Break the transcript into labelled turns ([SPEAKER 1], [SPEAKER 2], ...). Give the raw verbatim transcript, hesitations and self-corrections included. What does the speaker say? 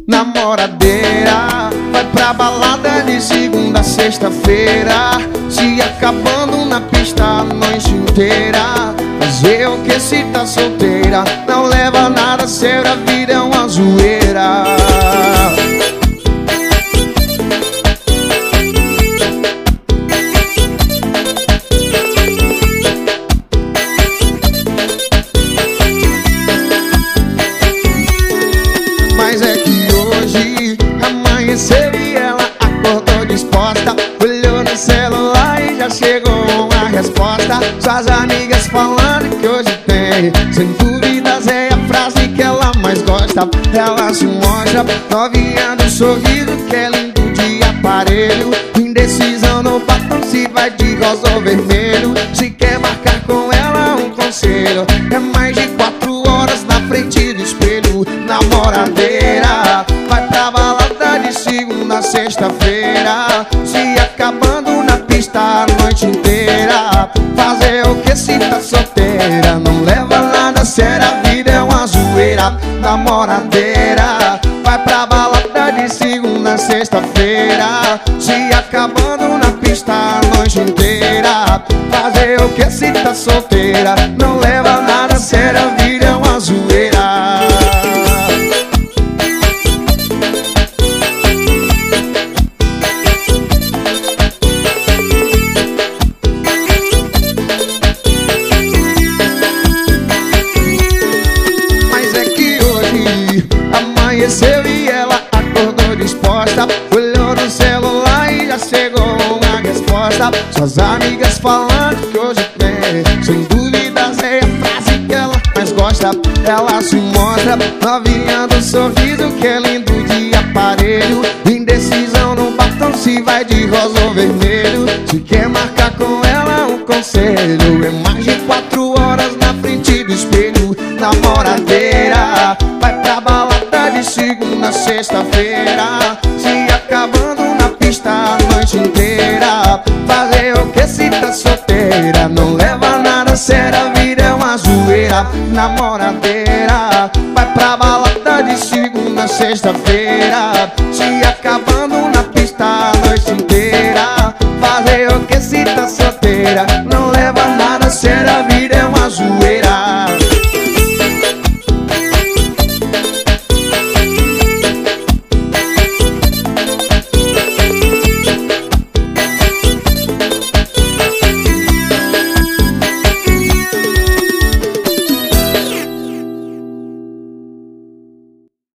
[SPEAKER 1] namoradeira. Vai pra balada de segunda a sexta-feira, se acabando na pista a noite inteira. Fazer o que se tá solteira? Não leva nada a sério, a vida é uma zoeira. Mas é que hoje amanheceu e ela acordou disposta. Olhou no celular e já chegou uma resposta. Suas amigas falando que hoje tem, sem dúvidas é a frase que ela mais gosta. Ela se mostra novinha do sorriso, que é lindo de aparelho. Indecisão no batom, se vai de rosa ou vermelho. Se quer marcar com ela um conselho, é mais de quatro horas na frente do espelho. Namoradeira, vai pra balada de segunda a sexta-feira, se acabando na pista a noite inteira. Fazer o que se tá solteira? Não leva nada a sério, a vida é uma zoeira. Namoradeira, vai pra balada de segunda a sexta-feira, se acabando na pista a noite inteira. Fazer o que se tá solteira? Não leva nada a sério, a vida é uma zoeira. Amanheceu e ela acordou disposta. Olhou no celular e já chegou uma resposta. Suas amigas falando que hoje tem, sem dúvidas é a frase que ela mais gosta. Ela se mostra novinha do sorriso, que é lindo de aparelho. Indecisão no batom, se vai de rosa ou vermelho. Se quer marcar com ela um conselho, é mais de quatro horas na frente do espelho. Namoradeira, vai pra balada de segunda a sexta-feira, se acabando na pista a noite inteira. Fazer o que se tá solteira? Não leva nada a sério, a vida é uma zoeira. Namoradeira, vai pra balada de segunda a sexta-feira, se acabando